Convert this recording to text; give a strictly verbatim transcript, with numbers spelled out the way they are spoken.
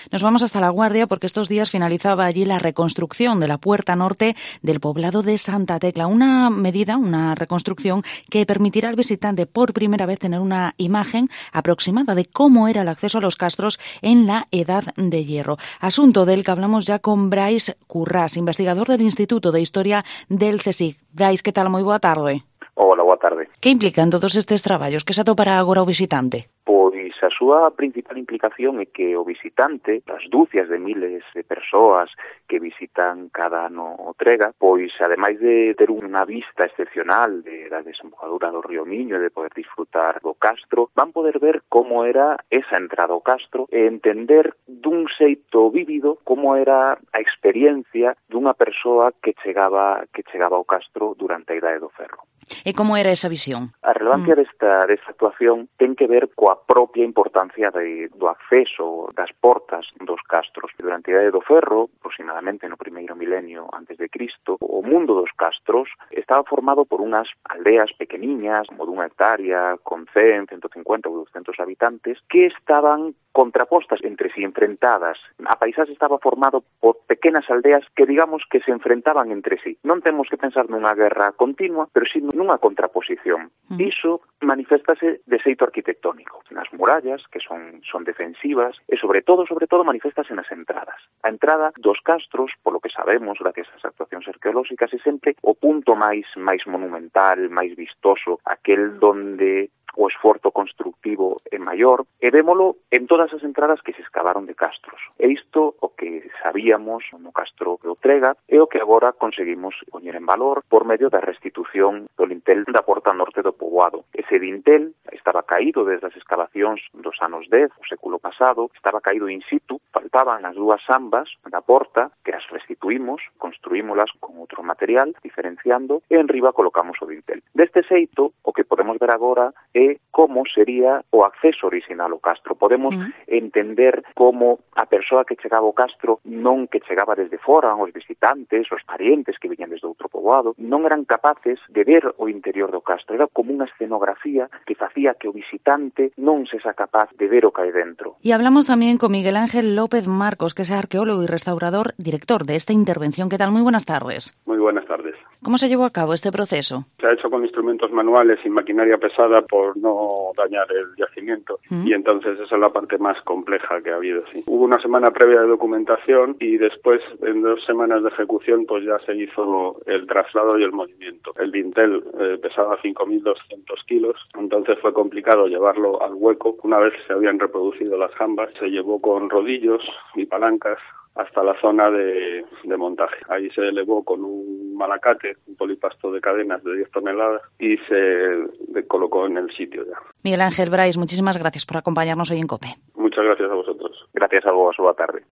Nos vamos hasta La Guardia porque estos días finalizaba allí la reconstrucción de la puerta norte del poblado de Santa Tecla. Una medida, una reconstrucción que permitirá al visitante por primera vez tener una imagen aproximada de cómo era el acceso a los castros en la Edad de Hierro. Asunto del que hablamos ya con Brais Currás, investigador del Instituto de Historia del CSIC. Brais, que tal? Moi boa tarde. Hola, boa tarde. Que implican todos estes traballos? Que se atopará agora o visitante? Pois a súa principal implicación é que o visitante, as dúcias de miles de persoas que visitan cada ano o Trega, pois ademais de ter unha vista excepcional de, da desembocadura do río Miño e de poder disfrutar do castro, van poder ver como era esa entrada ao castro e entender dun xeito vívido como era a experiencia dunha persoa que chegaba que chegaba ao castro durante a Idade do Ferro. E como era esa visión? A relevancia mm. desta, desta actuación ten que ver coa propia importancia de, do acceso das portas dos castros. Durante a Idade do Ferro, aproximadamente no primeiro milenio antes de Cristo, o mundo dos castros estaba formado por unhas aldeas pequeniñas, como dunha hectárea, con cen, ciento cincuenta ou doscientos habitantes, que estaban contrapostas entre sí, enfrentadas. A paisaxe estaba formado por pequenas aldeas que, digamos, que se enfrentaban entre sí. Non temos que pensar nunha guerra continua, pero sí nunha contraposición. Mm. Iso maniféstase de xeito arquitectónico. Nas murallas, que son son defensivas, e sobre todo, sobre todo, maniféstase nas entradas. A entrada dos castros, polo que sabemos, gracias ás actuacións arqueolóxicas, é sempre o punto máis máis monumental, máis vistoso, aquel donde o esforzo constructivo é maior, e vémolo en todas as entradas que se escavaron de castros. E isto o que sabíamos no castro do Trega é o que agora conseguimos poñer en valor por medio da restitución do dintel da porta norte do poboado. Ese dintel estaba caído desde as excavacións dos anos dez, o século pasado, estaba caído in situ, faltaban as dúas ambas da porta, que as restituímos, construímolas con outro material, diferenciando, e en riba colocamos o dintel. Deste xeito, o que podemos ver agora é é como sería o acceso orixinal ao castro. Podemos mm. entender como a persoa que chegaba ao castro non que chegaba desde fora, os visitantes, os parientes que viñan desde outro poboado, non eran capaces de ver o interior do castro. Era como unha escenografía que facía que o visitante non se xa capaz de ver o que hai dentro. E hablamos tamén con Miguel Ángel López Marcos, que é arqueólogo e restaurador, director de esta intervención. ¿Qué tal? Muy buenas tardes. Muy buenas tardes. ¿Cómo se llevó a cabo este proceso? Se ha hecho con instrumentos manuales y maquinaria pesada por no dañar el yacimiento mm. y entonces esa es la parte más compleja que ha habido. Sí. Hubo una semana previa de documentación y después en dos semanas de ejecución pues ya se hizo el traslado y el movimiento. El dintel eh, pesaba cinco mil doscientos kilos, entonces fue complicado llevarlo al hueco. Una vez se habían reproducido las jambas, se llevó con rodillos y palancas hasta la zona de, de montaje. Ahí se elevó con un malacate, un polipasto de cadenas de diez toneladas y se colocó en el sitio ya. Miguel Ángel, Brais, muchísimas gracias por acompañarnos hoy en COPE. Muchas gracias a vosotros. Gracias a vos, boa tarde.